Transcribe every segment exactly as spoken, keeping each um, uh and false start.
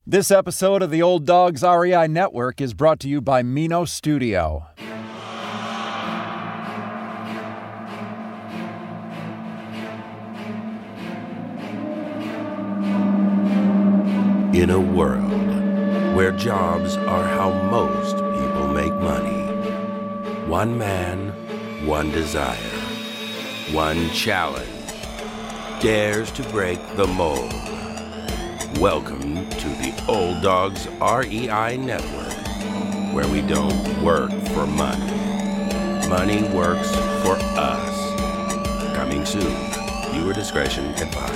This episode of the Old Dogs R E I Network is brought to you by Mino Studio. In a world where jobs are how most people make money, one man, one desire, one challenge dares to break the mold. Welcome to the Old Dogs R E I Network, where we don't work for money. Money works for us. Coming soon. Viewer discretion advised.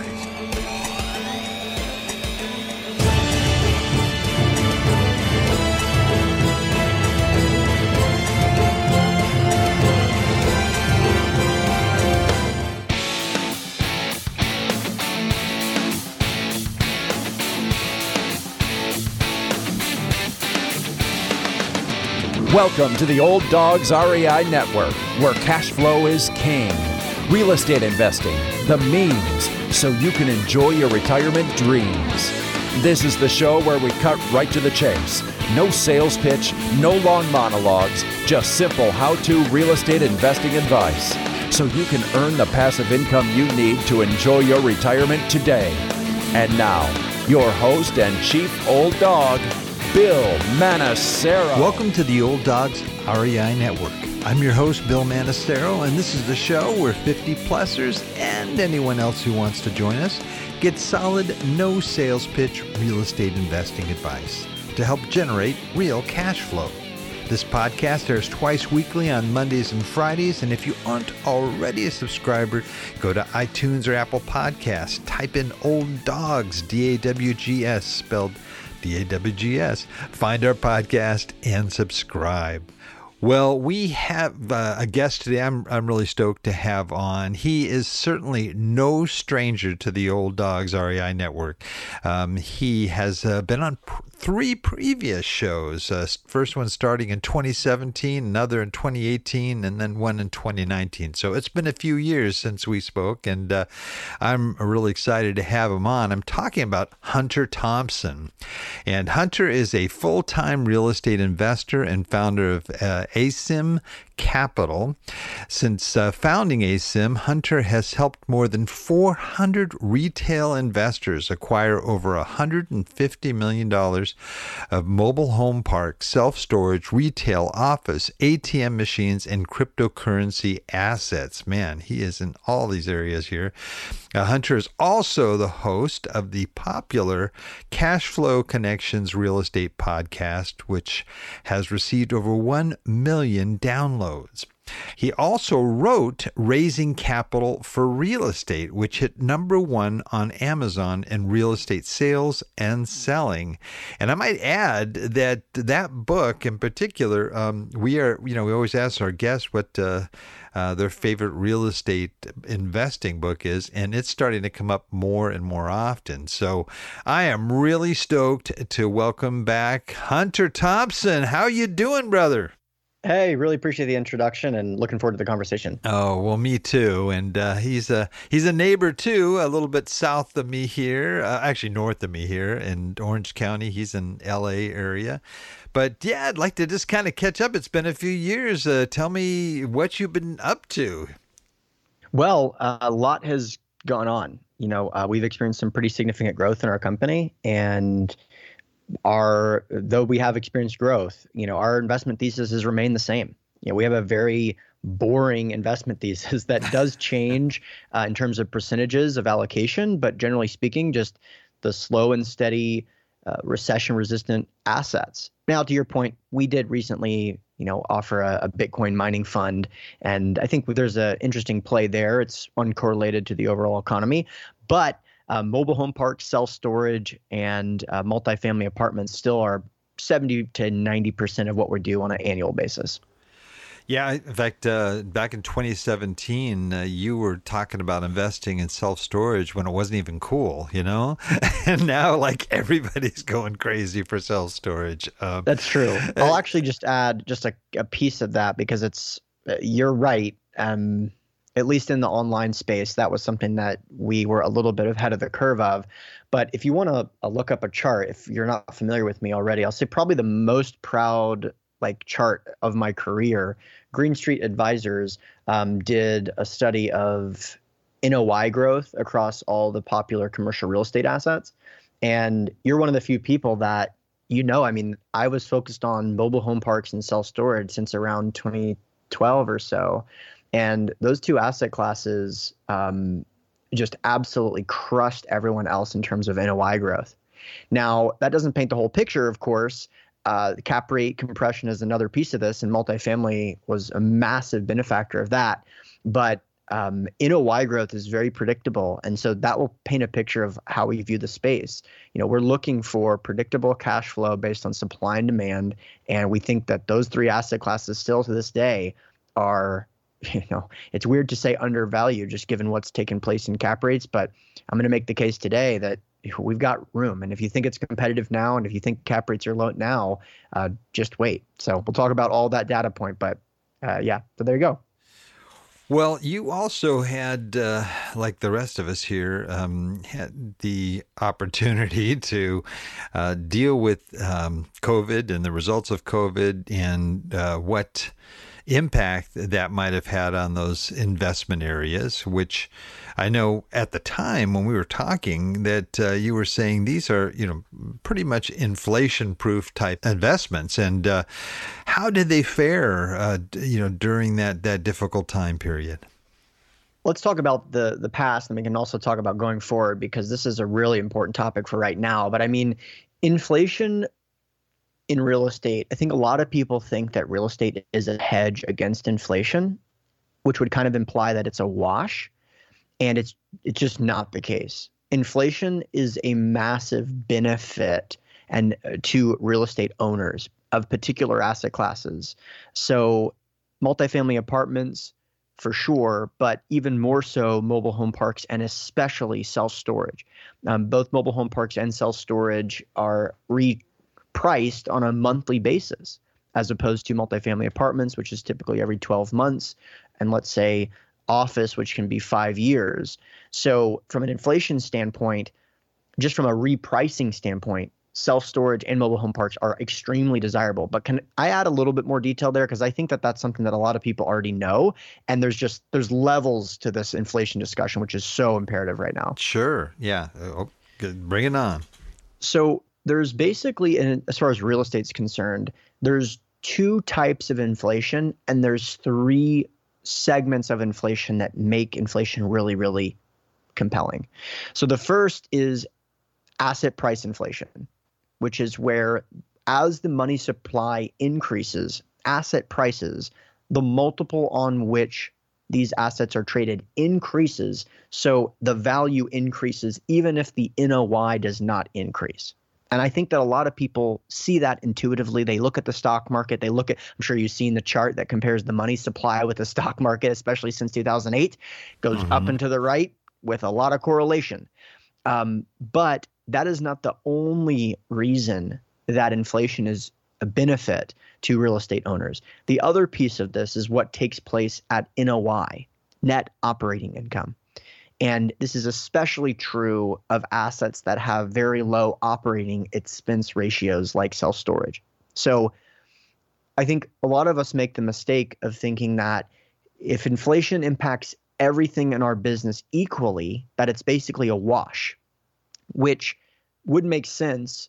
Welcome to the Old Dogs R E I Network, where cash flow is king. Real estate investing, the means, so you can enjoy your retirement dreams. This is the show where we cut right to the chase. No sales pitch, no long monologues, just simple how-to real estate investing advice, so you can earn the passive income you need to enjoy your retirement today. And now, your host and chief old dog, Bill Manassero. Welcome to the Old Dogs R E I Network. I'm your host, Bill Manassero, and this is the show where fifty-plussers and anyone else who wants to join us get solid, no sales pitch real estate investing advice to help generate real cash flow. This podcast airs twice weekly on Mondays and Fridays, and if you aren't already a subscriber, go to iTunes or Apple Podcasts, type in Old Dogs, D A W G S, spelled D A W G S. Find our podcast and subscribe. Well, we have uh, a guest today I'm I'm really stoked to have on. He is certainly no stranger to the Old Dogs R E I Network. Um, he has uh, been on pr- three previous shows. Uh, first one starting in twenty seventeen, another in twenty eighteen, and then one in twenty nineteen. So it's been a few years since we spoke, and uh, I'm really excited to have him on. I'm talking about Hunter Thompson. And Hunter is a full-time real estate investor and founder of uh, A S I M Capital. Since uh, founding A S I M, Hunter has helped more than four hundred retail investors acquire over one hundred fifty million dollars of mobile home parks, self-storage, retail, office, A T M machines, and cryptocurrency assets. Man, he is in all these areas here. Uh, Hunter is also the host of the popular Cash Flow Connections Real Estate Podcast, which has received over one million downloads. He also wrote Raising Capital for Real Estate, which hit number one on Amazon in real estate sales and selling. And I might add that that book in particular, um, we are, you know, we always ask our guests what uh, uh, their favorite real estate investing book is, and it's starting to come up more and more often. So I am really stoked to welcome back Hunter Thompson. How you doing, brother? Hey, really appreciate the introduction and looking forward to the conversation. Oh, well, me too. And uh, he's a he's a neighbor too, a little bit south of me here, uh, actually north of me here in Orange County. He's in L A area. But yeah, I'd like to just kind of catch up. It's been a few years. Uh, tell me what you've been up to. Well, uh, a lot has gone on. You know, uh, we've experienced some pretty significant growth in our company, and Our, though we have experienced growth, you know, our investment thesis has remained the same. You know, we have a very boring investment thesis that does change uh, in terms of percentages of allocation, but generally speaking, just the slow and steady uh, recession-resistant assets. Now, to your point, we did recently, you know, offer a, a Bitcoin mining fund, and I think there's an interesting play there. It's uncorrelated to the overall economy, but Uh, mobile home parks, self-storage, and uh, multifamily apartments still are seventy to ninety percent of what we do on an annual basis. Yeah, in fact, uh, back in twenty seventeen, uh, you were talking about investing in self-storage when it wasn't even cool, you know? And now, like, everybody's going crazy for self-storage. Um, That's true. I'll actually just add just a, a piece of that because it's, uh, you're right. Um, at least in the online space, that was something that we were a little bit ahead of the curve of. But if you want to uh, look up a chart, if you're not familiar with me already, I'll say probably the most proud like chart of my career. Green Street Advisors um, did a study of N O I growth across all the popular commercial real estate assets. And you're one of the few people that, you know, I mean, I was focused on mobile home parks and self-storage since around twenty twelve or so. And those two asset classes um, just absolutely crushed everyone else in terms of N O I growth. Now, that doesn't paint the whole picture, of course. Uh, cap rate compression is another piece of this, and multifamily was a massive benefactor of that. But um, N O I growth is very predictable, and so that will paint a picture of how we view the space. You know, we're looking for predictable cash flow based on supply and demand, and we think that those three asset classes still to this day are, you know, it's weird to say undervalued just given what's taken place in cap rates, but I'm going to make the case today that we've got room. And if you think it's competitive now, and if you think cap rates are low now, uh, just wait. So we'll talk about all that data point, but uh, yeah, so there you go. Well, you also had, uh, like the rest of us here, um, had the opportunity to uh, deal with um, COVID and the results of COVID and uh, what impact that might have had on those investment areas, which I know at the time when we were talking that uh, you were saying these are, you know, pretty much inflation-proof type investments. And uh, how did they fare, uh, you know, during that that difficult time period? Let's talk about the the past, and we can also talk about going forward, because this is a really important topic for right now. But I mean, inflation in real estate, I think a lot of people think that real estate is a hedge against inflation, which would kind of imply that it's a wash. And it's it's just not the case. Inflation is a massive benefit and uh, to real estate owners of particular asset classes. So multifamily apartments for sure, but even more so mobile home parks and especially self-storage. Um, both mobile home parks and self-storage are repriced on a monthly basis, as opposed to multifamily apartments, which is typically every twelve months. And let's say office, which can be five years. So from an inflation standpoint, just from a repricing standpoint, self-storage and mobile home parks are extremely desirable. But can I add a little bit more detail there? Because I think that that's something that a lot of people already know. And there's just, there's levels to this inflation discussion, which is so imperative right now. Sure. Yeah. Oh, good. Bring it on. So there's basically, and as far as real estate's concerned, there's two types of inflation, and there's three segments of inflation that make inflation really, really compelling. So the first is asset price inflation, which is where as the money supply increases, asset prices, the multiple on which these assets are traded increases. So the value increases even if the N O I does not increase. And I think that a lot of people see that intuitively. They look at the stock market. They look at, I'm sure you've seen the chart that compares the money supply with the stock market, especially since two thousand eight, goes mm-hmm. up and to the right with a lot of correlation. Um, but that is not the only reason that inflation is a benefit to real estate owners. The other piece of this is what takes place at N O I, net operating income. And this is especially true of assets that have very low operating expense ratios like self-storage. So I think a lot of us make the mistake of thinking that if inflation impacts everything in our business equally, that it's basically a wash, which would make sense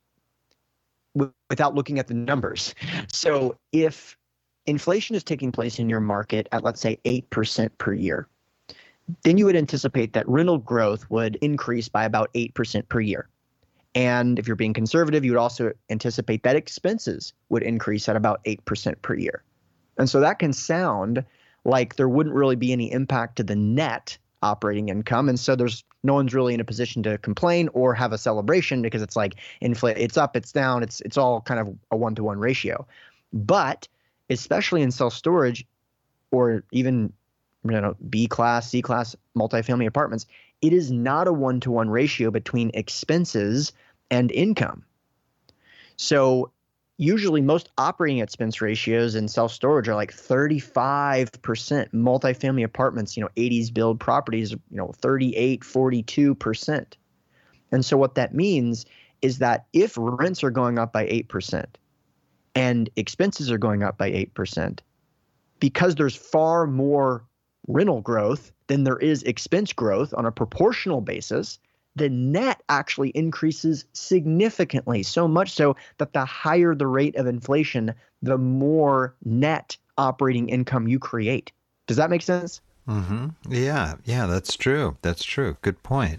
w- without looking at the numbers. So if inflation is taking place in your market at, let's say, eight percent per year, then you would anticipate that rental growth would increase by about eight percent per year. And if you're being conservative, you would also anticipate that expenses would increase at about eight percent per year. And so that can sound like there wouldn't really be any impact to the net operating income. And so there's no one's really in a position to complain or have a celebration, because it's like inflate, it's up, it's down, it's it's all kind of a one-to-one ratio. But especially in self-storage or even you know, B-class, C-class multifamily apartments, it is not a one-to-one ratio between expenses and income. So usually most operating expense ratios in self-storage are like thirty-five percent. Multifamily apartments, you know, eighties build properties, you know, thirty-eight, forty-two percent. And so what that means is that if rents are going up by eight percent and expenses are going up by eight percent, because there's far more rental growth than there is expense growth on a proportional basis, the net actually increases significantly, so much so that the higher the rate of inflation, the more net operating income you create. Does that make sense? Mm-hmm. Yeah, yeah, that's true. That's true. Good point.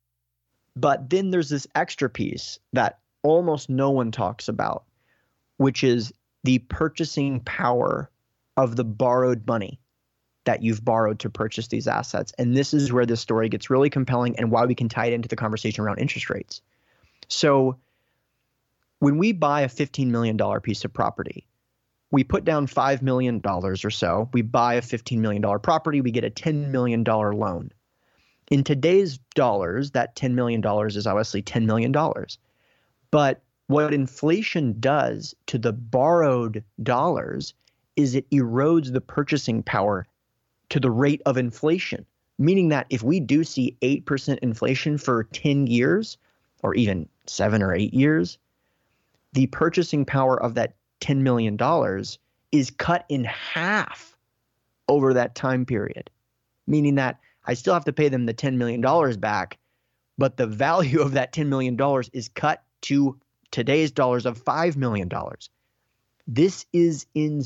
But then there's this extra piece that almost no one talks about, which is the purchasing power of the borrowed money that you've borrowed to purchase these assets. And this is where this story gets really compelling and why we can tie it into the conversation around interest rates. So when we buy a fifteen million dollars piece of property, we put down five million dollars or so. We buy a fifteen million dollars property, we get a ten million dollars loan. In today's dollars, that ten million dollars is obviously ten million dollars. But what inflation does to the borrowed dollars is it erodes the purchasing power to the rate of inflation, meaning that if we do see eight percent inflation for ten years, or even seven or eight years, the purchasing power of that ten million dollars is cut in half over that time period, meaning that I still have to pay them the ten million dollars back, but the value of that ten million dollars is cut to today's dollars of five million dollars. This is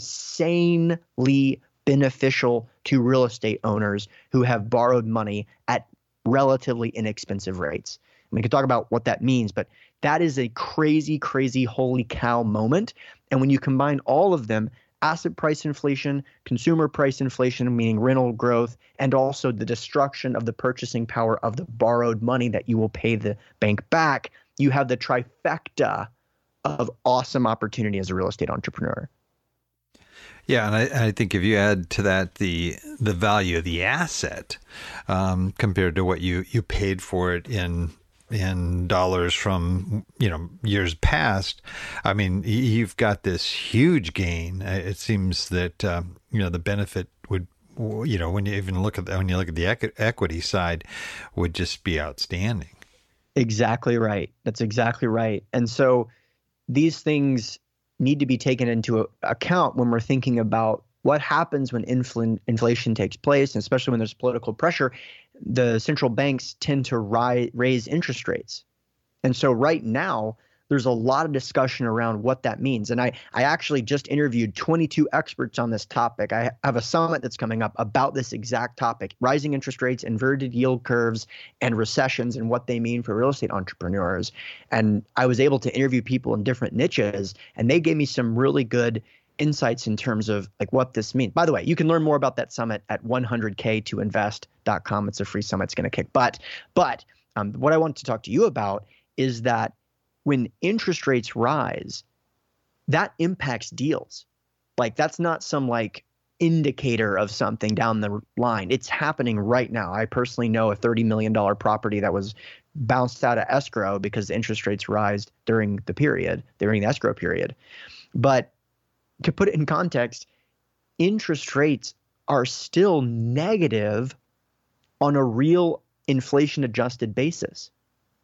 insanely beneficial to real estate owners who have borrowed money at relatively inexpensive rates. And we can talk about what that means, but that is a crazy, crazy, holy cow moment. And when you combine all of them, asset price inflation, consumer price inflation, meaning rental growth, and also the destruction of the purchasing power of the borrowed money that you will pay the bank back, you have the trifecta of awesome opportunity as a real estate entrepreneur. Yeah, and I, I think if you add to that the the value of the asset um, compared to what you, you paid for it in in dollars from, you know, years past, I mean, you've got this huge gain. It seems that um, you know, the benefit would, you know, when you even look at the, when you look at the equ- equity side, would just be outstanding. Exactly right. That's exactly right. And so these things need to be taken into account when we're thinking about what happens when infl- inflation takes place, and especially when there's political pressure. The central banks tend to ri- raise interest rates. And so right now, there's a lot of discussion around what that means. And I, I actually just interviewed twenty-two experts on this topic. I have a summit that's coming up about this exact topic: rising interest rates, inverted yield curves, and recessions, and what they mean for real estate entrepreneurs. And I was able to interview people in different niches, and they gave me some really good insights in terms of like what this means. By the way, you can learn more about that summit at one hundred k to invest dot com. It's a free summit. It's going to kick butt. But um, what I want to talk to you about is that when interest rates rise, that impacts deals. Like, that's not some like indicator of something down the line. It's happening right now. I personally know a thirty million dollars property that was bounced out of escrow because the interest rates rise during the period, during the escrow period. But to put it in context, interest rates are still negative on a real inflation-adjusted basis.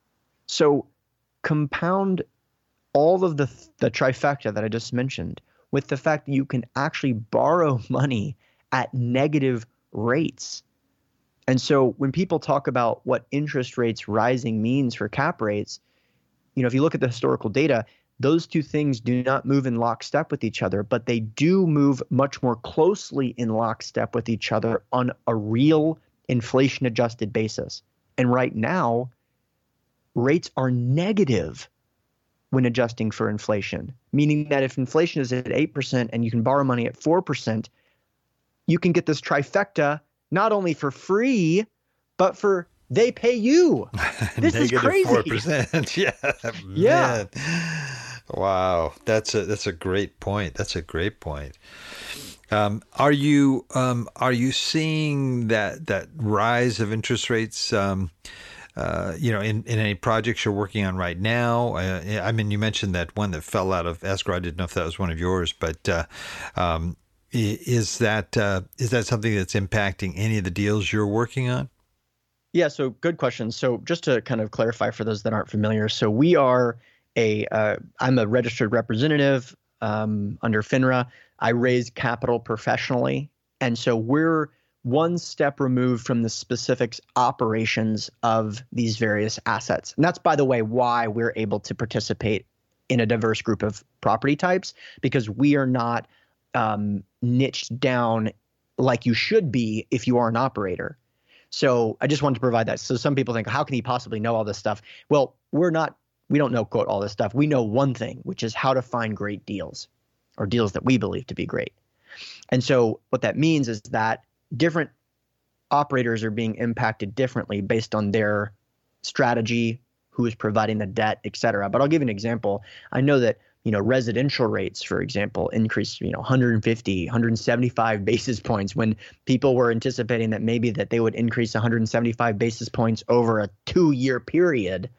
So compound all of the the trifecta that I just mentioned with the fact that you can actually borrow money at negative rates. And so when people talk about what interest rates rising means for cap rates, you know, if you look at the historical data, those two things do not move in lockstep with each other, but they do move much more closely in lockstep with each other on a real inflation-adjusted basis. And right now, rates are negative when adjusting for inflation, meaning that if inflation is at eight percent and you can borrow money at four percent, you can get this trifecta not only for free, but for they pay you. This is crazy. four percent. Yeah. Yeah. Man. Wow. That's a that's a great point. That's a great point. Um, are you um, are you seeing that that rise of interest rates um, uh, you know, in, in any projects you're working on right now? Uh, I mean, you mentioned that one that fell out of escrow. I didn't know if that was one of yours, but uh, um, is that uh, is that something that's impacting any of the deals you're working on? Yeah, so good question. So just to kind of clarify for those that aren't familiar, so we are a, uh, I'm a registered representative um, under FINRA. I raise capital professionally. And so we're one step removed from the specifics operations of these various assets. And that's, by the way, why we're able to participate in a diverse group of property types, because we are not um, niched down like you should be if you are an operator. So I just wanted to provide that. So some people think, how can he possibly know all this stuff? Well, we're not, we don't know, quote, all this stuff. We know one thing, which is how to find great deals, or deals that we believe to be great. And so what that means is that different operators are being impacted differently based on their strategy, who is providing the debt, et cetera. But I'll give you an example. I know that, you know, residential rates, for example, increased, you know, one hundred fifty, one hundred seventy-five basis points when people were anticipating that maybe that they would increase one hundred seventy-five basis points over a two-year period.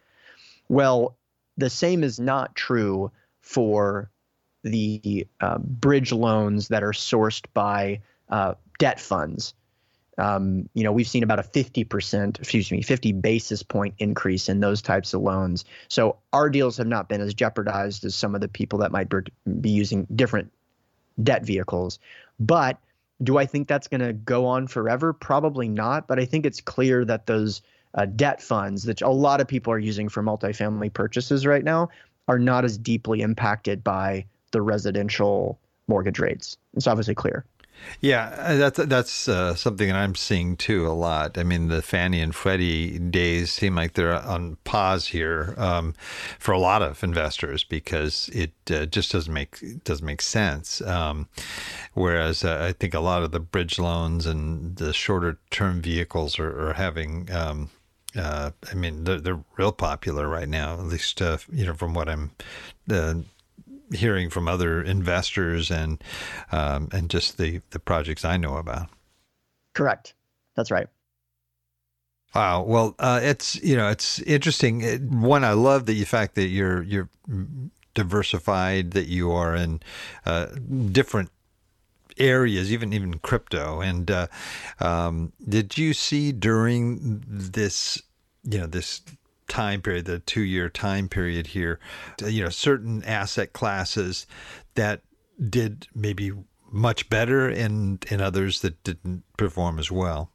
Well, the same is not true for the uh, bridge loans that are sourced by uh, debt funds. Um, you know, we've seen about a fifty percent, excuse me, fifty basis point increase in those types of loans. So our deals have not been as jeopardized as some of the people that might be using different debt vehicles. But do I think that's going to go on forever? Probably not. But I think it's clear that those uh, debt funds that a lot of people are using for multifamily purchases right now are not as deeply impacted by the residential mortgage rates. It's obviously clear. Yeah, that's that's uh, something that I'm seeing too a lot. I mean, the Fannie and Freddie days seem like they're on pause here um, for a lot of investors because it uh, just doesn't make doesn't make sense. Um, whereas uh, I think a lot of the bridge loans and the shorter term vehicles are, are having. Um, uh, I mean, they're, they're real popular right now. At least uh, you know from what I'm. Uh, hearing from other investors and um, and just the, the projects I know about. Correct. That's right. Wow. Well, uh, it's, you know, it's interesting. It, one, I love the fact that you're, you're diversified, that you are in uh, different areas, even, even crypto. And uh, um, did you see during this, you know, this time period, the two-year time period here, you know, certain asset classes that did maybe much better and, and others that didn't perform as well?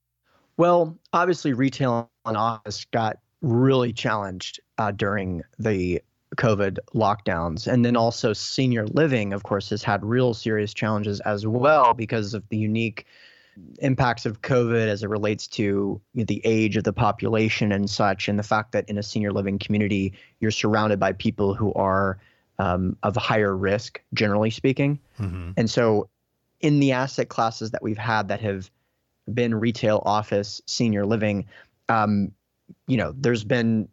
Well, obviously retail and office got really challenged uh, during the COVID lockdowns. And then also senior living, of course, has had real serious challenges as well because of the unique impacts of COVID as it relates to you know, the age of the population and such, and the fact that in a senior living community, you're surrounded by people who are um, of higher risk, generally speaking. Mm-hmm. And so in the asset classes that we've had that have been retail, office, senior living, um, you know, there's been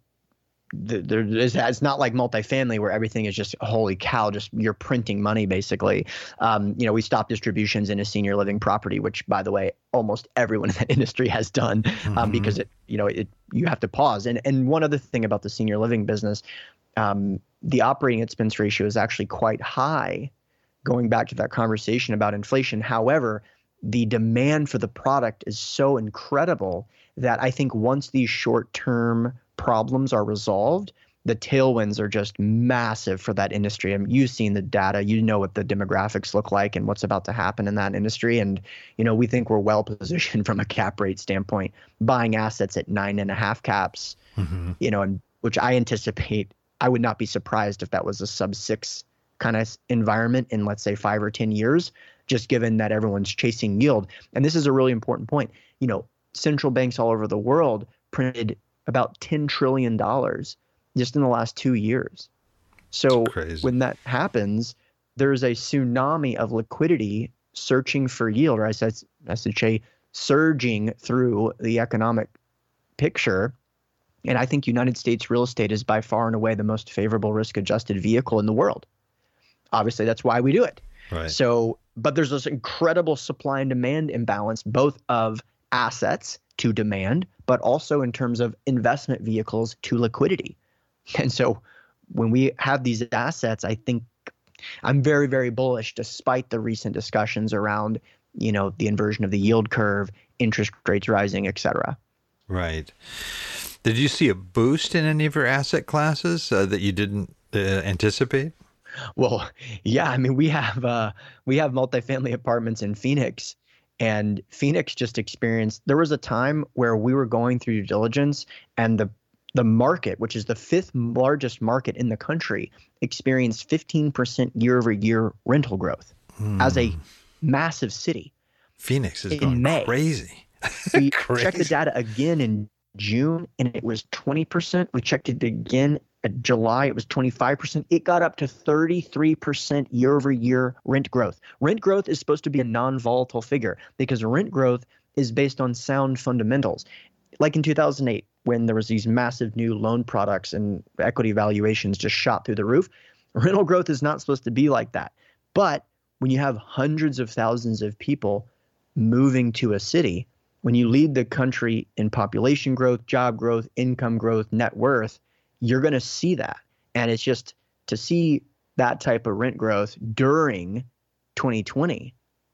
There is, it's not like multifamily where everything is just holy cow, just you're printing money basically. Um, you know, we stopped distributions in a senior living property, which, by the way, almost everyone in that industry has done um, mm-hmm. because it, you know, it you have to pause. And and one other thing about the senior living business, um, the operating expense ratio is actually quite high. Going back to that conversation about inflation, however, the demand for the product is so incredible that I think once these short-term problems are resolved, the tailwinds are just massive for that industry. I mean, you've seen the data, you know what the demographics look like and what's about to happen in that industry. And, you know, we think we're well positioned from a cap rate standpoint, buying assets at nine and a half caps, mm-hmm. you know, and which I anticipate, I would not be surprised if that was a sub six kind of environment in, let's say, five or ten years, just given that everyone's chasing yield. And this is a really important point. You know, central banks all over the world printed about ten trillion dollars just in the last two years. So when that happens, there's a tsunami of liquidity searching for yield, or I said, I should say, surging through the economic picture. And I think United States real estate is by far and away the most favorable risk-adjusted vehicle in the world. Obviously, that's why we do it. Right. So, but there's this incredible supply and demand imbalance, both of assets to demand, but also in terms of investment vehicles to liquidity. And so when we have these assets, I think I'm very, very bullish despite the recent discussions around, you know, the inversion of the yield curve, interest rates rising, et cetera. Right. Did you see a boost in any of your asset classes uh, that you didn't uh, anticipate? Well, yeah, I mean, we have uh, we have multifamily apartments in Phoenix, and Phoenix just experienced, there was a time where we were going through due diligence and the the market, which is the fifth largest market in the country, experienced fifteen percent year over year rental growth hmm. as a massive city. Phoenix is in going May. crazy. We crazy. checked the data again in June and it was twenty percent. We checked it again in July, it was twenty-five percent. It got up to thirty-three percent year over year rent growth. Rent growth is supposed to be a non-volatile figure because rent growth is based on sound fundamentals. Like in two thousand eight, when there was these massive new loan products and equity valuations just shot through the roof, rental growth is not supposed to be like that. But when you have hundreds of thousands of people moving to a city, when you lead the country in population growth, job growth, income growth, net worth, you're going to see that. And it's just to see that type of rent growth during twenty twenty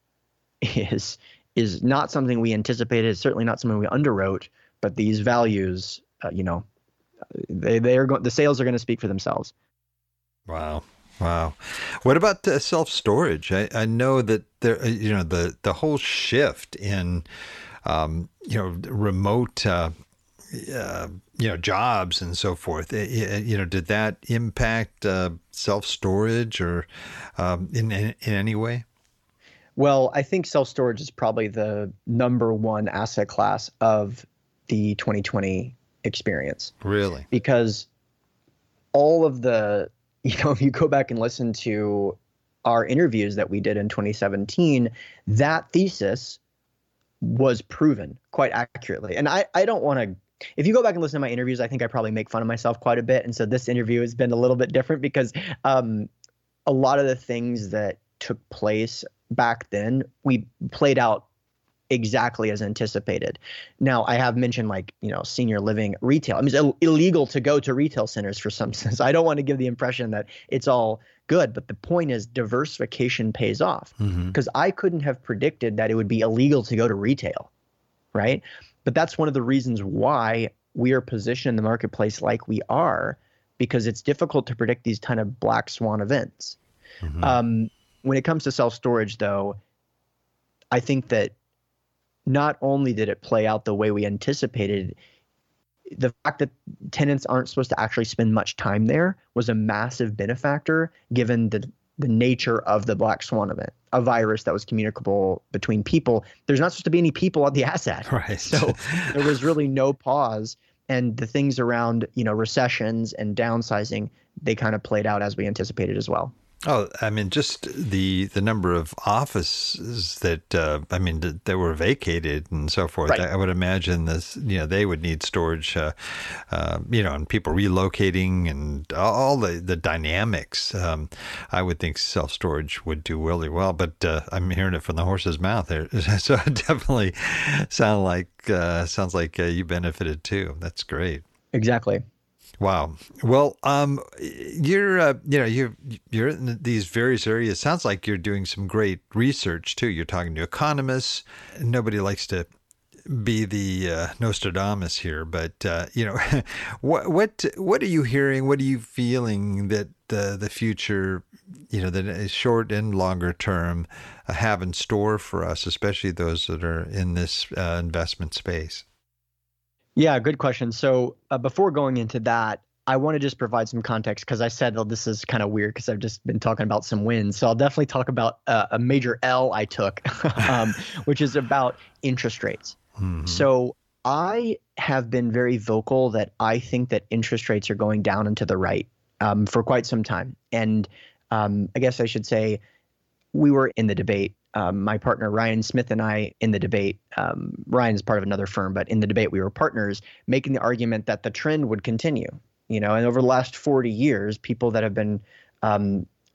is is not something we anticipated. It's certainly not something we underwrote. But these values, uh, you know, they they are going. The sales are going to speak for themselves. Wow, wow. What about uh, self-storage? I, I know that there, you know, the the whole shift in, um, you know, remote, uh, uh, you know, jobs and so forth. Uh, you know, did that impact uh, self-storage or um, in, in in any way? Well, I think self-storage is probably the number one asset class of the twenty twenty experience. Really? Because all of the, you know, if you go back and listen to our interviews that we did in twenty seventeen, that thesis was proven quite accurately. And I, I don't want to, if you go back and listen to my interviews, I think I probably make fun of myself quite a bit. And so this interview has been a little bit different because um, a lot of the things that took place back then, we played out exactly as anticipated. Now, I have mentioned like, you know, senior living retail. I mean, it's Ill- illegal to go to retail centers for some sense. I don't want to give the impression that it's all good, but the point is diversification pays off because mm-hmm. I couldn't have predicted that it would be illegal to go to retail, right? But that's one of the reasons why we are positioned in the marketplace like we are, because it's difficult to predict these kind of black swan events. Mm-hmm. Um, when it comes to self-storage, though, I think that not only did it play out the way we anticipated, the fact that tenants aren't supposed to actually spend much time there was a massive benefactor given the the nature of the black swan event, a virus that was communicable between people. There's not supposed to be any people at the asset. Right. So there was really no pause. And the things around, you know, recessions and downsizing, they kind of played out as we anticipated as well. Oh, I mean, just the the number of offices that uh, I mean that, that were vacated and so forth. Right. I, I would imagine this, you know, they would need storage, uh, uh, you know, and people relocating and all the the dynamics. Um, I would think self storage would do really well, but uh, I'm hearing it from the horse's mouth there, so it definitely sound like uh, sounds like uh, you benefited too. That's great. Exactly. Wow. Well, um, you're, uh, you know, you're, you're in these various areas. Sounds like you're doing some great research too. You're talking to economists. Nobody likes to be the uh, Nostradamus here, but uh, you know, what what what are you hearing? What are you feeling that the the future, you know, the short and longer term, uh, have in store for us, especially those that are in this uh, investment space? Yeah, good question. So uh, before going into that, I want to just provide some context because I said, oh, this is kind of weird because I've just been talking about some wins. So I'll definitely talk about uh, a major L I took, um, which is about interest rates. Mm-hmm. So I have been very vocal that I think that interest rates are going down and to the right um, for quite some time. And um, I guess I should say we were in the debate. Um, my partner, Ryan Smith, and I in the debate, um, Ryan is part of another firm, but in the debate, we were partners making the argument that the trend would continue, you know, and over the last forty years, people that have been um,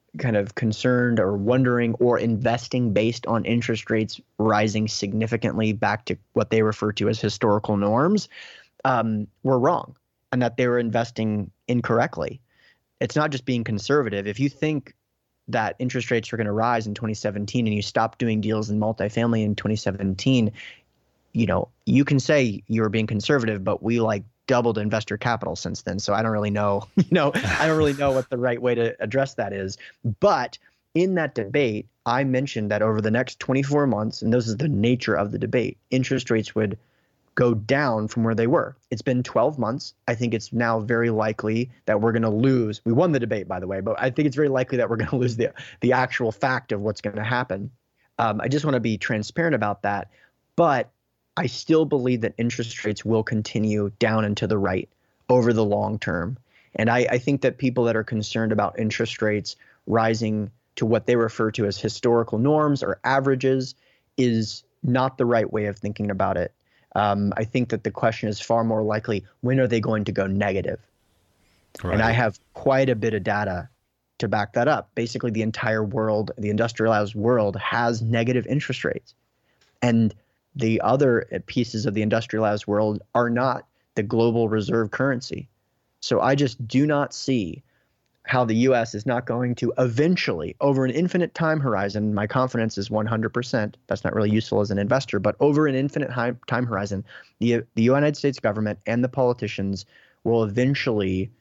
kind of concerned or wondering or investing based on interest rates rising significantly back to what they refer to as historical norms um, were wrong, and that they were investing incorrectly. It's not just being conservative. If you think that interest rates are going to rise in twenty seventeen and you stop doing deals in multifamily in twenty seventeen, you know, you can say you were being conservative, but we like doubled investor capital since then. So I don't really know, you know, I don't really know what the right way to address that is. But in that debate, I mentioned that over the next twenty-four months, and this is the nature of the debate, interest rates would go down from where they were. It's been twelve months. I think it's now very likely that we're going to lose. We won the debate, by the way, but I think it's very likely that we're going to lose the, the actual fact of what's going to happen. Um, I just want to be transparent about that. But I still believe that interest rates will continue down and to the right over the long term. And I, I think that people that are concerned about interest rates rising to what they refer to as historical norms or averages is not the right way of thinking about it. Um, I think that the question is far more likely, when are they going to go negative? Right. And I have quite a bit of data to back that up. Basically, the entire world, the industrialized world, has negative interest rates. And the other pieces of the industrialized world are not the global reserve currency. So I just do not see how the U S is not going to eventually, over an infinite time horizon, my confidence is one hundred percent. That's not really useful as an investor, but over an infinite time horizon, the, the United States government and the politicians will eventually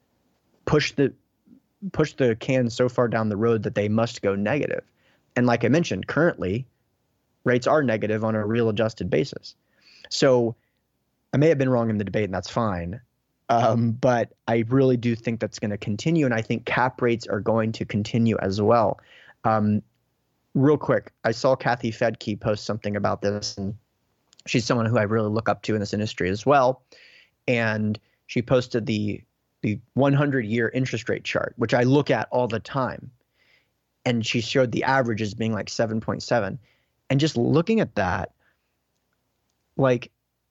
push the push the can so far down the road that they must go negative. And like I mentioned, currently, rates are negative on a real adjusted basis. So I may have been wrong in the debate, and that's fine. Um, but I really do think that's going to continue, and I think cap rates are going to continue as well. Um, real quick, I saw Kathy Fedke post something about this, and she's someone who I really look up to in this industry as well. And she posted the the hundred-year interest rate chart, which I look at all the time. And she showed the average as being like seven point seven. And just looking at that, like,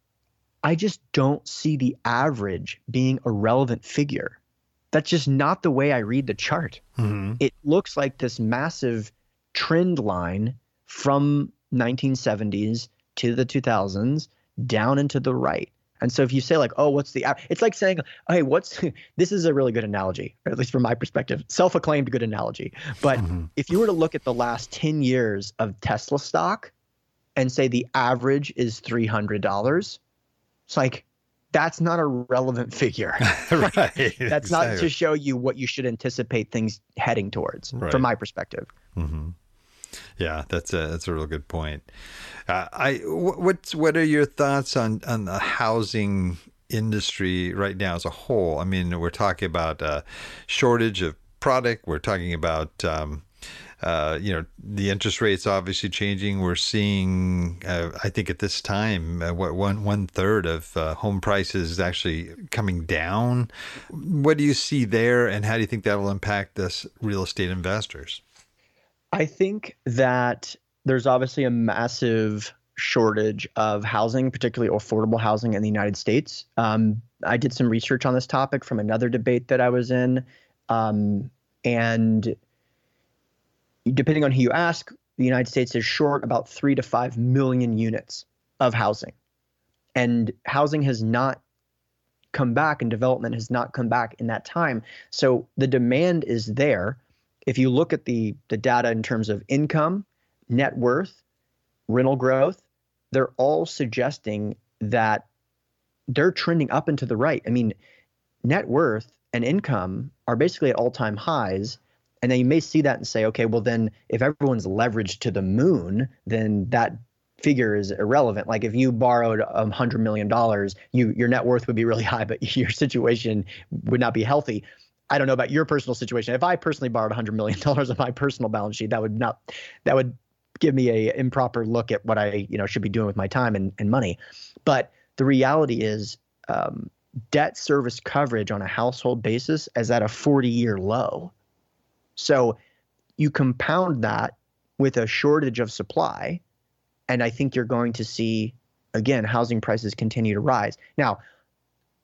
I just don't see the average being a relevant figure. That's just not the way I read the chart. Mm-hmm. It looks like this massive trend line from nineteen seventies to the two thousands down into the right. And so if you say like, oh, what's the average? It's like saying, hey, what's – this is a really good analogy, or at least from my perspective, self-acclaimed good analogy. But mm-hmm. if you were to look at the last ten years of Tesla stock and say the average is three hundred dollars, it's like that's not a relevant figure. Right. That's exactly. not to show you what you should anticipate things heading towards, right, from my perspective. Mm-hmm. Yeah, that's a that's a real good point. Uh, I what's what are your thoughts on on the housing industry right now as a whole? I mean, we're talking about a shortage of product. We're talking about um, uh, you know, the interest rates obviously changing. We're seeing, uh, I think at this time, uh, what one one third of uh, home prices actually coming down. What do you see there, and how do you think that will impact us real estate investors? I think that there's obviously a massive shortage of housing, particularly affordable housing in the United States. Um, I did some research on this topic from another debate that I was in. Um, and depending on who you ask, the United States is short about three to five million units of housing. And housing has not come back, and development has not come back in that time. So the demand is there. If you look at the, the data in terms of income, net worth, rental growth, they're all suggesting that they're trending up and to the right. I mean, net worth and income are basically at all-time highs. And then you may see that and say, okay, well then if everyone's leveraged to the moon, then that figure is irrelevant. Like if you borrowed one hundred million dollars, you your net worth would be really high, but your situation would not be healthy. I don't know about your personal situation. If I personally borrowed one hundred million dollars on my personal balance sheet, that would not, that would give me a improper look at what I, you know, should be doing with my time and, and money. But the reality is um, debt service coverage on a household basis is at a forty year low. So you compound that with a shortage of supply, and I think you're going to see, again, housing prices continue to rise. Now,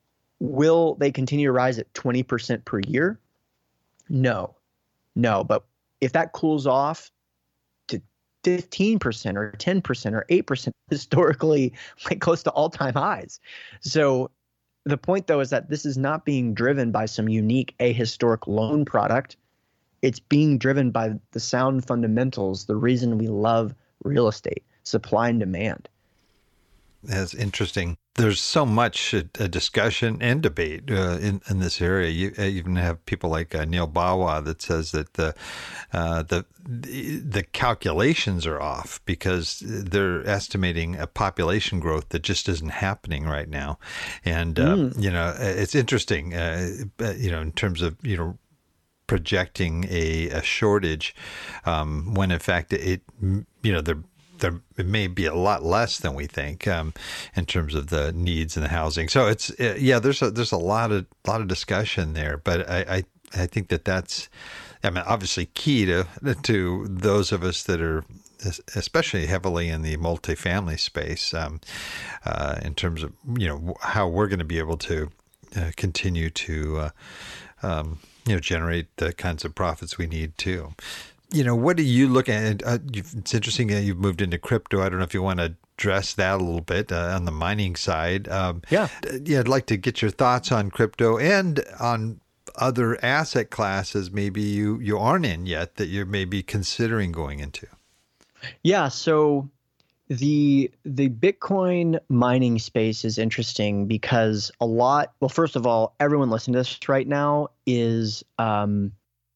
will they continue to rise at twenty percent per year? No, no. But if that cools off to fifteen percent or ten percent or eight percent, historically like close to all-time highs. So the point, though, is that this is not being driven by some unique ahistoric loan product. It's being driven by the sound fundamentals, the reason we love real estate, supply and demand. That's interesting. There's so much uh, discussion and debate uh, in in this area. You uh, even have people like uh, Neil Bawa that says that the uh, the the calculations are off because they're estimating a population growth that just isn't happening right now. And uh, mm. you know, it's interesting. Uh, you know, in terms of you know. projecting a, a shortage um, when in fact it, you know, there, there it may be a lot less than we think um, in terms of the needs in the housing. So it's, uh, yeah, there's a, there's a lot of, lot of discussion there, but I, I, I think that that's, I mean, obviously key to, to those of us that are especially heavily in the multifamily space um, uh, in terms of, you know, how we're going to be able to uh, continue to, uh, um, you know, generate the kinds of profits we need too. You know, what do you look at? Uh, it's interesting that you've moved into crypto. I don't know if you want to address that a little bit uh, on the mining side. Um, yeah. Yeah, I'd like to get your thoughts on crypto and on other asset classes maybe you, you aren't in yet that you're maybe considering going into. Yeah, so the the Bitcoin mining space is interesting because a lot, well, first of all, everyone listening to this right now is um,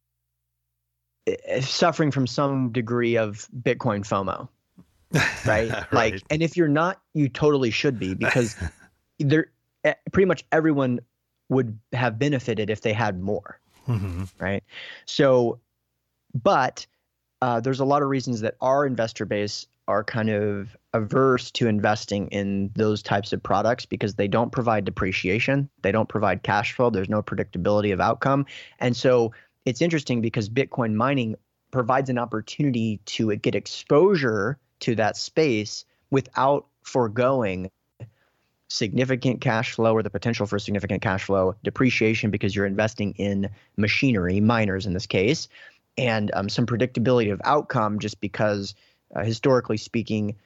suffering from some degree of Bitcoin FOMO, right? Right. Like, and if you're not, you totally should be, because there pretty much everyone would have benefited if they had more, mm-hmm. right? So, but uh, there's a lot of reasons that our investor base are kind of averse to investing in those types of products because they don't provide depreciation. They don't provide cash flow. There's no predictability of outcome. And so it's interesting because Bitcoin mining provides an opportunity to get exposure to that space without foregoing significant cash flow or the potential for significant cash flow, depreciation because you're investing in machinery, miners in this case, and um, some predictability of outcome just because Uh, historically speaking,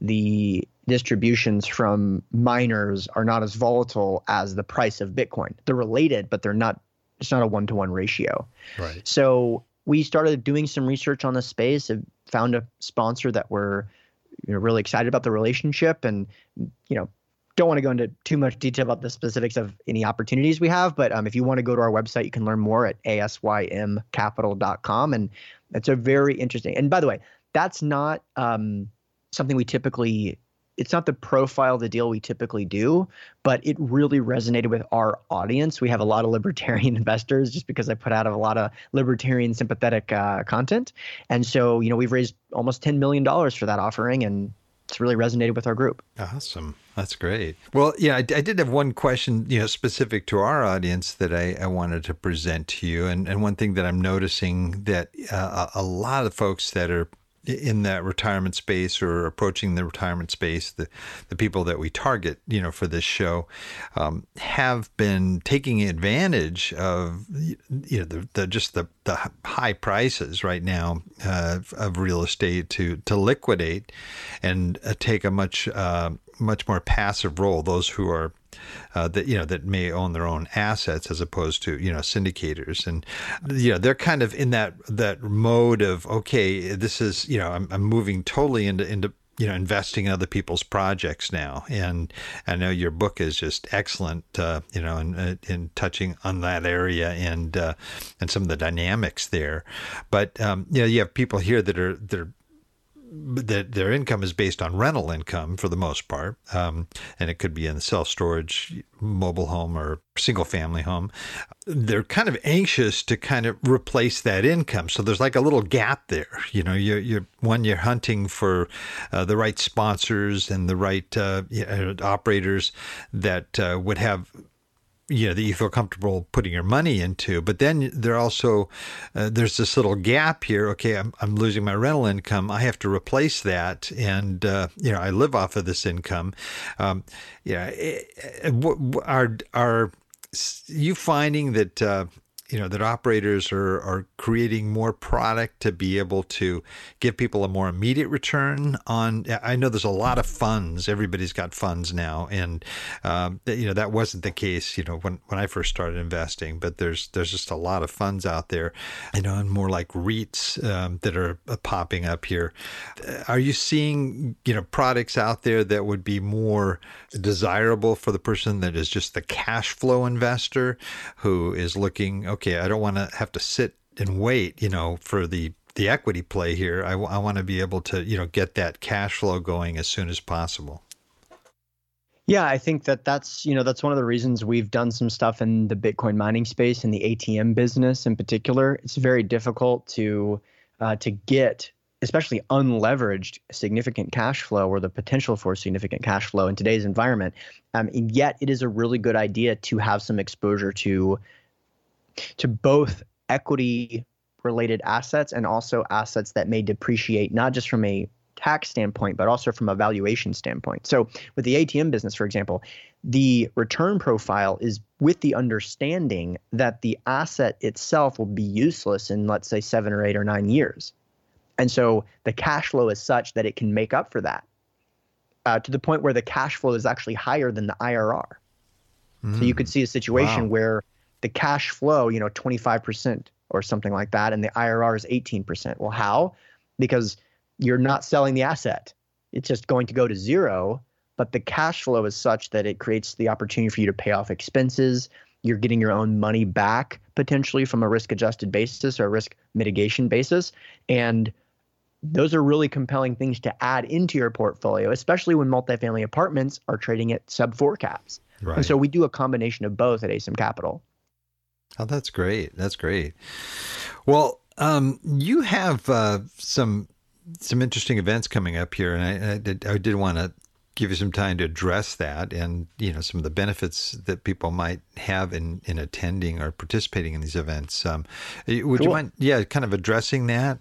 the distributions from miners are not as volatile as the price of Bitcoin. They're related, but they're not, it's not a one-to-one ratio. Right. So we started doing some research on the space and found a sponsor that we're you know, really excited about the relationship and, you know, don't want to go into too much detail about the specifics of any opportunities we have, but um, if you want to go to our website, you can learn more at A S Y M capital dot com. And it's a very interesting, and by the way, that's not um, something we typically, it's not the profile of the deal we typically do, but it really resonated with our audience. We have a lot of libertarian investors just because I put out a lot of libertarian sympathetic uh, content. And so, you know, we've raised almost ten million dollars for that offering, and it's really resonated with our group. Awesome. That's great. Well, yeah, I, I did have one question, you know, specific to our audience that I, I wanted to present to you. And, and one thing that I'm noticing that uh, a lot of folks that are in that retirement space or approaching the retirement space, the, the people that we target, you know, for this show, um, have been taking advantage of, you know, the, the just the, the high prices right now uh, of real estate to, to liquidate and uh, take a much, uh, much more passive role. Those who are Uh, that you know that may own their own assets as opposed to you know syndicators, and you know they're kind of in that that mode of okay, this is you know I'm, I'm moving totally into into you know investing in other people's projects now, and I know your book is just excellent, uh, you know, in, in touching on that area and uh, and some of the dynamics there, but um, you know you have people here that are that are that their income is based on rental income for the most part. Um, and it could be in the self-storage mobile home or single family home. They're kind of anxious to kind of replace that income. So there's like a little gap there. You know, you're, you're one, you're hunting for uh, the right sponsors and the right uh, you know, operators that uh, would have, you know, that you feel comfortable putting your money into. But then there also, uh, there's this little gap here. Okay, I'm, I'm losing my rental income. I have to replace that. And, uh, you know, I live off of this income. Um, yeah. Are, are you finding that, uh, you know, that operators are, are creating more product to be able to give people a more immediate return on. I know there's a lot of funds. Everybody's got funds now. And, um, you know, that wasn't the case, you know, when, when I first started investing, but there's, there's just a lot of funds out there, you know, and more like REITs um, that are popping up here. Are you seeing, you know, products out there that would be more desirable for the person that is just the cash flow investor who is looking, okay, I don't want to have to sit and wait, you know, for the, the equity play here. I, I want to be able to, you know, get that cash flow going as soon as possible. Yeah, I think that that's, you know, that's one of the reasons we've done some stuff in the Bitcoin mining space and the A T M business in particular. It's very difficult to uh, to get, especially unleveraged, significant cash flow or the potential for significant cash flow in today's environment. Um, and yet it is a really good idea to have some exposure to to both equity related assets and also assets that may depreciate, not just from a tax standpoint, but also from a valuation standpoint. So with the A T M business, for example, the return profile is with the understanding that the asset itself will be useless in, let's say, seven or eight or nine years. And so the cash flow is such that it can make up for that uh, to the point where the cash flow is actually higher than the I R R. Mm. So you could see a situation wow. where the cash flow, you know, twenty-five percent or something like that, and the I R R is eighteen percent. Well, how? Because you're not selling the asset. It's just going to go to zero, but the cash flow is such that it creates the opportunity for you to pay off expenses. You're getting your own money back potentially from a risk-adjusted basis or a risk mitigation basis. And those are really compelling things to add into your portfolio, especially when multifamily apartments are trading at sub four caps. Right. And so we do a combination of both at A S I M Capital. Oh, that's great. That's great. Well, um, you have uh, some some interesting events coming up here, and I, I did I did want to give you some time to address that, and you know some of the benefits that people might have in, in attending or participating in these events. Um, would cool. you mind, yeah, kind of addressing that?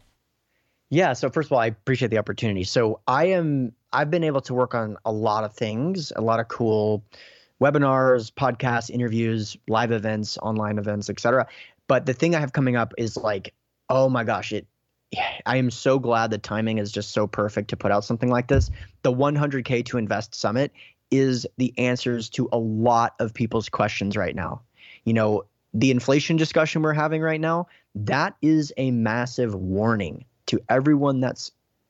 Yeah. So first of all, I appreciate the opportunity. So I am I've been able to work on a lot of things, a lot of cool webinars, podcasts, interviews, live events, online events, et cetera. But the thing I have coming up is like, oh my gosh, it. I am so glad the timing is just so perfect to put out something like this. The one hundred K to Invest Summit is the answers to a lot of people's questions right now. You know, the inflation discussion we're having right now, that is a massive warning to everyone that's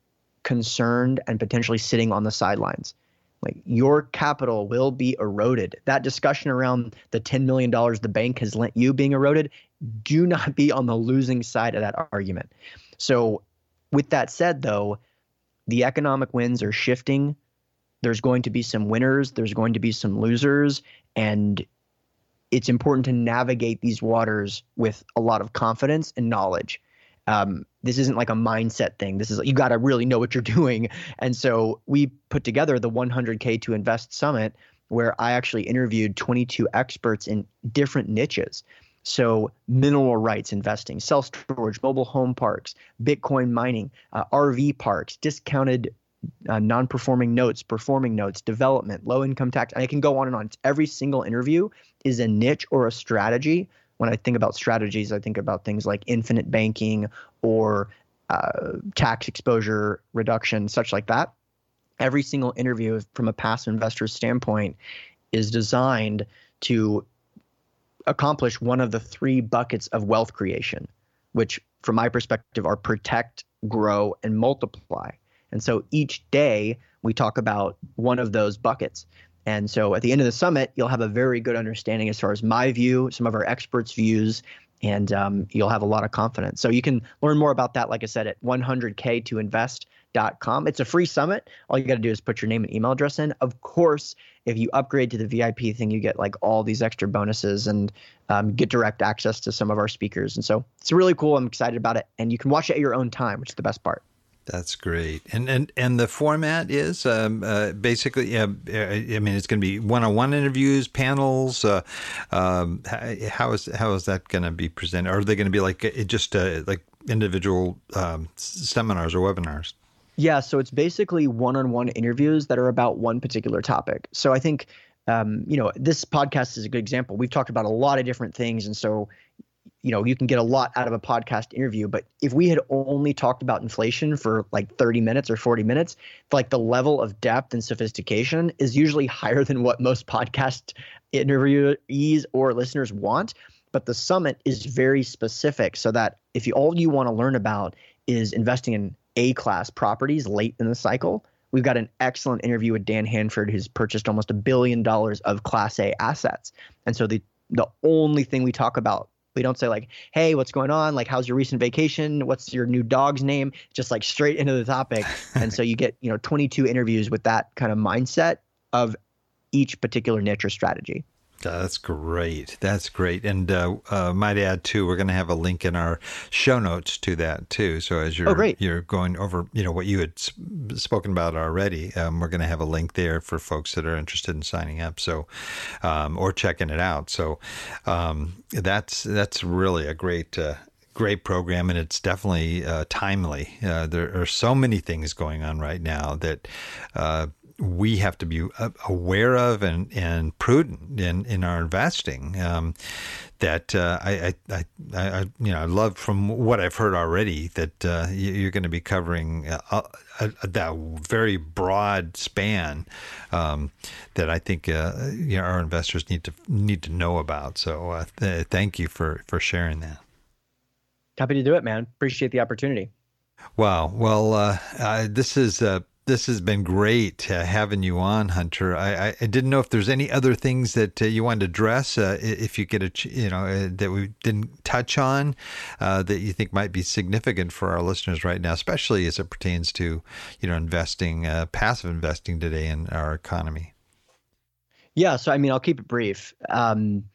concerned and potentially sitting on the sidelines. Like, your capital will be eroded. That discussion around the ten million dollars the bank has lent you being eroded, do not be on the losing side of that argument. So with that said, though, the economic winds are shifting. There's going to be some winners. There's going to be some losers. And it's important to navigate these waters with a lot of confidence and knowledge. Um, this isn't like a mindset thing. This is, you got to really know what you're doing. And so we put together the one hundred K to Invest Summit, where I actually interviewed twenty-two experts in different niches. So mineral rights investing, self-storage, mobile home parks, Bitcoin mining, uh, R V parks, discounted uh, non-performing notes, performing notes, development, low-income tax. I can go on and on. It's every single interview is a niche or a strategy. When I think about strategies, I think about things like infinite banking or uh, tax exposure reduction, such like that. Every single interview from a passive investor's standpoint is designed to accomplish one of the three buckets of wealth creation, which from my perspective are protect, grow, and multiply. And so each day we talk about one of those buckets. And so at the end of the summit, you'll have a very good understanding as far as my view, some of our experts' views, and um, you'll have a lot of confidence. So you can learn more about that, like I said, at one hundred K to invest dot com. It's a free summit. All you got to do is put your name and email address in. Of course, if you upgrade to the V I P thing, you get like all these extra bonuses and um, get direct access to some of our speakers. And so it's really cool. I'm excited about it. And you can watch it at your own time, which is the best part. That's great. And and and the format is um, uh, basically, uh, I mean, it's going to be one-on-one interviews, panels. Uh, um, how is how is that going to be presented? Or are they going to be like just uh, like individual um, seminars or webinars? Yeah, so it's basically one-on-one interviews that are about one particular topic. So I think, um, you know, this podcast is a good example. We've talked about a lot of different things, and so you know, you can get a lot out of a podcast interview, but if we had only talked about inflation for like thirty minutes or forty minutes, like the level of depth and sophistication is usually higher than what most podcast interviewees or listeners want. But the summit is very specific, so that if you, all you want to learn about is investing in A-class properties late in the cycle, we've got an excellent interview with Dan Hanford, who's purchased almost a billion dollars of Class A assets. And so the the only thing we talk about, we don't say like, hey, what's going on? Like, how's your recent vacation? What's your new dog's name? Just like straight into the topic. And so you get, you know, twenty-two interviews with that kind of mindset of each particular niche or strategy. That's great. That's great. And uh, uh, might add too, we're going to have a link in our show notes to that too. So as you're oh, great. you're going over, you know, what you had sp- spoken about already, um, we're going to have a link there for folks that are interested in signing up. So, um, or checking it out. So um, that's that's really a great. Uh, Great program, and it's definitely uh, timely. Uh, there are so many things going on right now that uh, we have to be aware of and, and prudent in, in our investing. Um, that uh, I, I, I, I, you know, I love from what I've heard already that uh, you're going to be covering a, a, a, that very broad span um, that I think uh, you know, our investors need to need to know about. So uh, th- thank you for for sharing that. Happy to do it, man. Appreciate the opportunity. Wow. Well, uh, uh, this is uh, this has been great uh, having you on, Hunter. I, I, I didn't know if there's any other things that uh, you wanted to address, uh, if you get a, ch- you know, uh, that we didn't touch on, uh, that you think might be significant for our listeners right now, especially as it pertains to, you know, investing, uh, passive investing today in our economy. Yeah. So, I mean, I'll keep it brief. Um,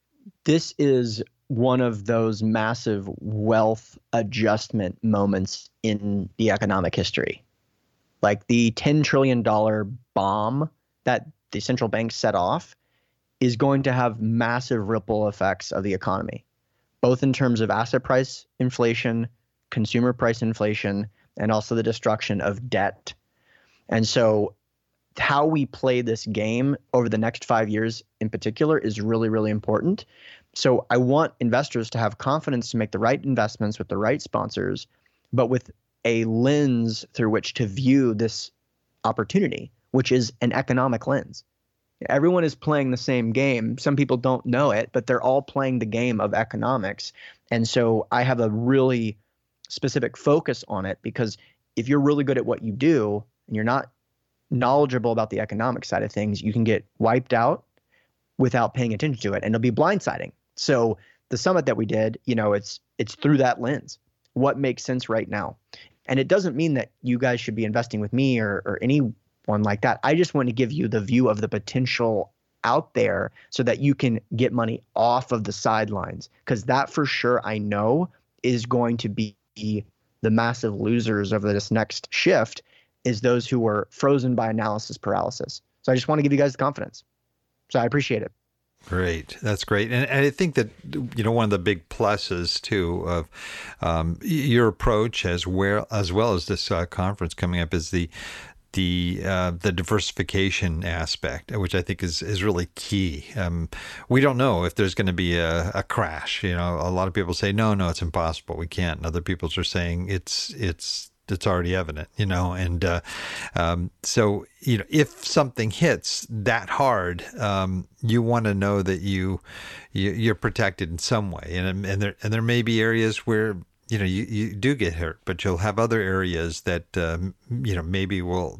this is one of those massive wealth adjustment moments in the economic history. Like the ten trillion dollars bomb that the central bank set off is going to have massive ripple effects of the economy, both in terms of asset price inflation, consumer price inflation, and also the destruction of debt. And so how we play this game over the next five years in particular is really, really important. So I want investors to have confidence to make the right investments with the right sponsors, but with a lens through which to view this opportunity, which is an economic lens. Everyone is playing the same game. Some people don't know it, but they're all playing the game of economics. And so I have a really specific focus on it, because if you're really good at what you do and you're not knowledgeable about the economic side of things, you can get wiped out without paying attention to it, and it'll be blindsiding. So the summit that we did, you know, it's it's through that lens. What makes sense right now? And it doesn't mean that you guys should be investing with me or or anyone like that. I just want to give you the view of the potential out there so that you can get money off of the sidelines, because that for sure I know is going to be the massive losers of this next shift, is those who were frozen by analysis paralysis. So I just want to give you guys the confidence. So I appreciate it. Great. That's great. And, and I think that, you know, one of the big pluses too of um, your approach as well, as well as this uh, conference coming up is the the uh, the diversification aspect, which I think is, is really key. Um, we don't know if there's going to be a, a crash. You know, a lot of people say, no, no, it's impossible. We can't. And other people are saying it's it's it's already evident, you know, and uh, um, so, you know, if something hits that hard, um, you want to know that you, you you're protected in some way, and and there and there may be areas where, you know, you, you do get hurt, but you'll have other areas that um, you know, maybe will.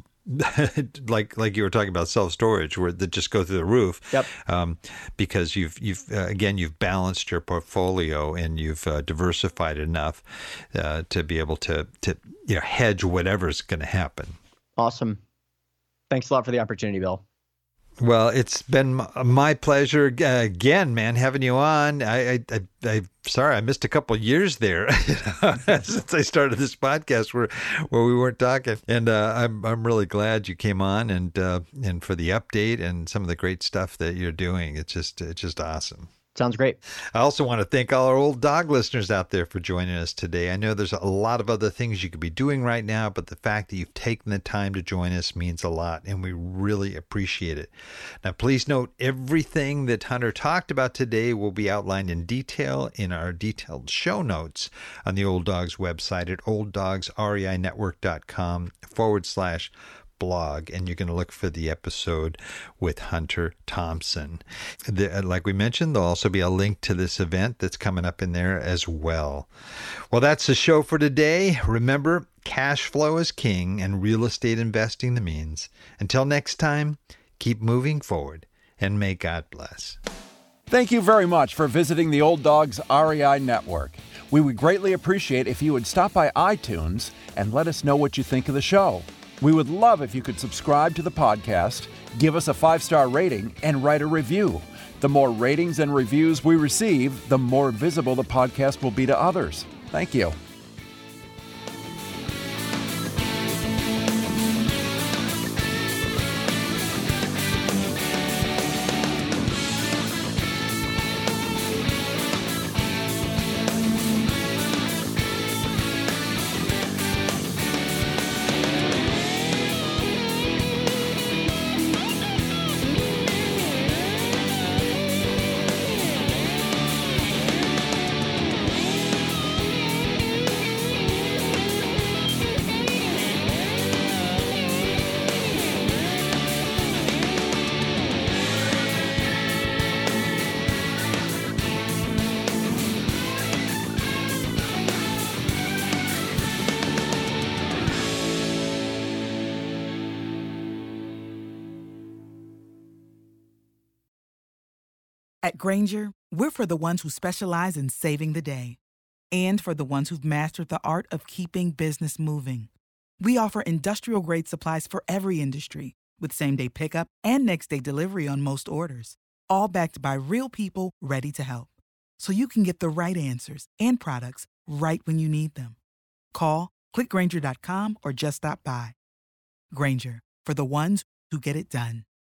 like like you were talking about self-storage, where that just go through the roof. Yep. Um, because you've you've uh, again you've balanced your portfolio and you've uh, diversified enough uh, to be able to to you know hedge whatever's going to happen. Awesome. Thanks a lot for the opportunity, Bill. Well, it's been my pleasure uh, again, man, having you on. I, I, I, I sorry I missed a couple of years there since I started this podcast where where we weren't talking, and uh, I'm I'm really glad you came on and uh, and for the update and some of the great stuff that you're doing. It's just it's just awesome. Sounds great. I also want to thank all our old dog listeners out there for joining us today. I know there's a lot of other things you could be doing right now, but the fact that you've taken the time to join us means a lot, and we really appreciate it. Now, please note everything that Hunter talked about today will be outlined in detail in our detailed show notes on the Old Dogs website at olddogsreinetwork.com forward slash blog, and you're going to look for the episode with Hunter Thompson. The, like we mentioned, there'll also be a link to this event that's coming up in there as well. Well, that's the show for today. Remember, cash flow is king and real estate investing the means. Until next time, keep moving forward, and may God bless. Thank you very much for visiting the Old Dogs R E I Network. We would greatly appreciate if you would stop by iTunes and let us know what you think of the show. We would love if you could subscribe to the podcast, give us a five-star rating, and write a review. The more ratings and reviews we receive, the more visible the podcast will be to others. Thank you. At Grainger, we're for the ones who specialize in saving the day and for the ones who've mastered the art of keeping business moving. We offer industrial-grade supplies for every industry with same-day pickup and next-day delivery on most orders, all backed by real people ready to help. So you can get the right answers and products right when you need them. Call, click Grainger dot com, or just stop by. Grainger, for the ones who get it done.